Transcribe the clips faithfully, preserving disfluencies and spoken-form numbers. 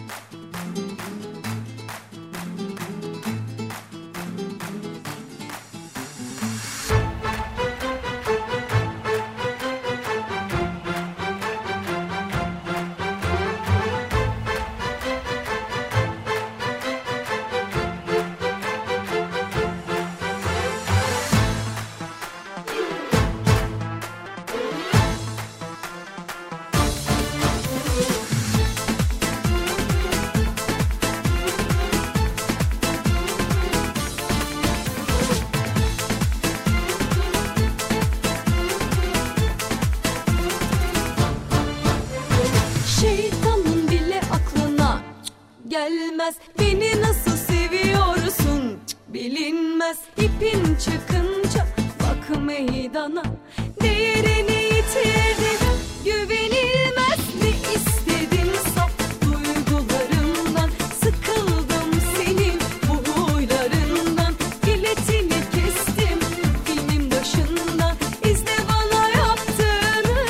Gelmez, beni nasıl seviyorsun cık, bilinmez. İpin çıkınca bak meydana, değerini yitirdin, güvenilmez. Ne istedin saf duygularımdan, sıkıldım senin bu huylarından. Biletini kestim filmin başında, izle bana yaptığını.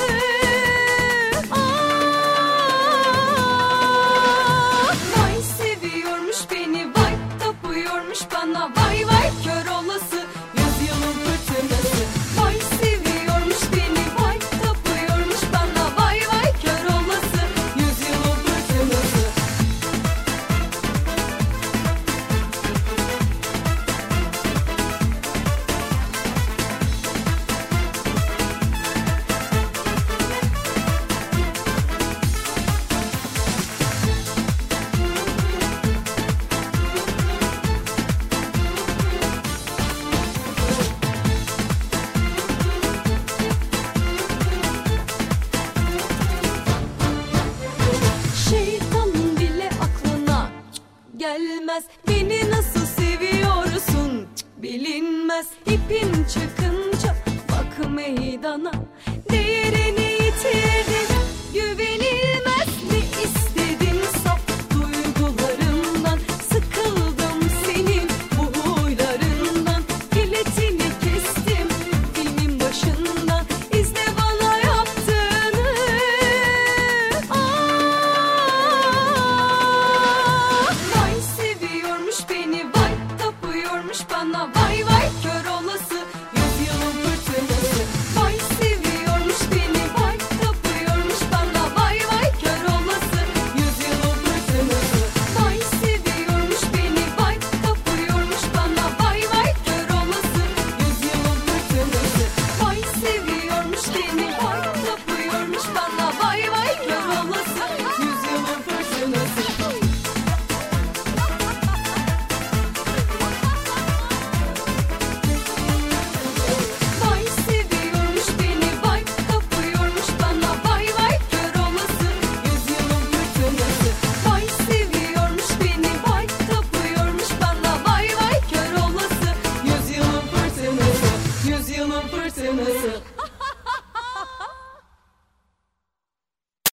Aa, vay seviyormuş beni, vay tapıyormuş bana, vay vay kör olası yüzyılın fırtınası. Vay seviyormuş beni, vay tapıyormuş bana, vay vay kör olası yüzyılın fırtınası. Şeytanın bile aklına gelmez, beni nasıl seviyorsun cık, bilinmez. İpin çık